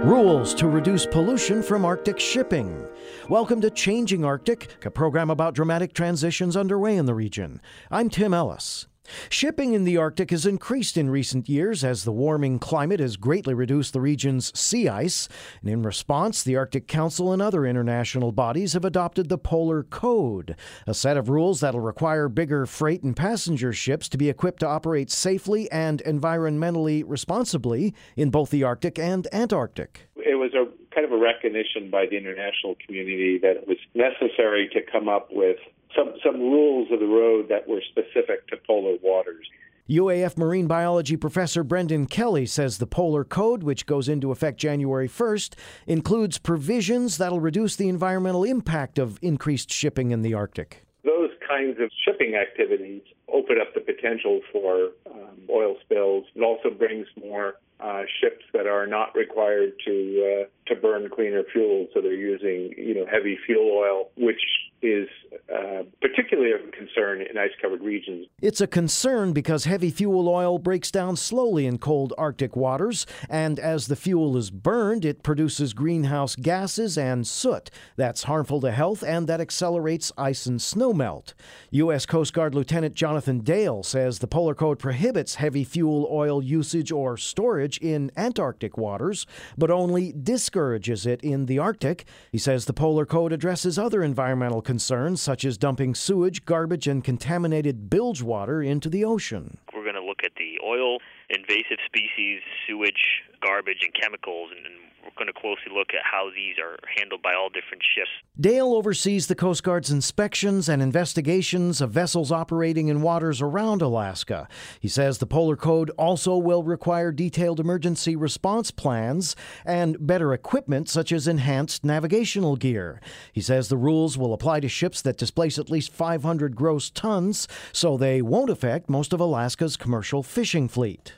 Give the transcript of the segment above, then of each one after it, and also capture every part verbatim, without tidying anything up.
Rules to reduce pollution from Arctic shipping. Welcome to Changing Arctic, a program about dramatic transitions underway in the region. I'm Tim Ellis. Shipping in the Arctic has increased in recent years as the warming climate has greatly reduced the region's sea ice. And in response, the Arctic Council and other international bodies have adopted the Polar Code, a set of rules that'll require bigger freight and passenger ships to be equipped to operate safely and environmentally responsibly in both the Arctic and Antarctic. It was a kind of a recognition by the international community that it was necessary to come up with some some rules of the road that were specific to polar waters. U A F marine biology professor Brendan Kelly says the Polar Code, which goes into effect January first, includes provisions that'll reduce the environmental impact of increased shipping in the Arctic. Those kinds of shipping activities open up the potential for um, oil spills. It also brings more uh, ships that are not required to uh, to burn cleaner fuels, so they're using you know heavy fuel oil, which is uh, particularly of concern in ice-covered regions. It's a concern because heavy fuel oil breaks down slowly in cold Arctic waters, and as the fuel is burned, it produces greenhouse gases and soot that's harmful to health and that accelerates ice and snow melt. U S Coast Guard Lieutenant Jonathan Dale says the Polar Code prohibits heavy fuel oil usage or storage in Antarctic waters, but only discourages it in the Arctic. He says the Polar Code addresses other environmental concerns such as dumping sewage, garbage, and contaminated bilge water into the ocean. We're going to look at the oil, invasive species, sewage, garbage, and chemicals, and, and we're going to closely look at how these are handled by all different ships. Dale oversees the Coast Guard's inspections and investigations of vessels operating in waters around Alaska. He says the Polar Code also will require detailed emergency response plans and better equipment such as enhanced navigational gear. He says the rules will apply to ships that displace at least five hundred gross tons, so they won't affect most of Alaska's commercial fishing fleet.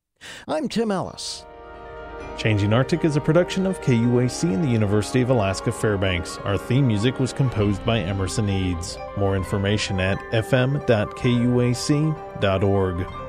I'm Tim Ellis. Changing Arctic is a production of K U A C and the University of Alaska Fairbanks. Our theme music was composed by Emerson Eads. More information at f m dot k u a c dot org.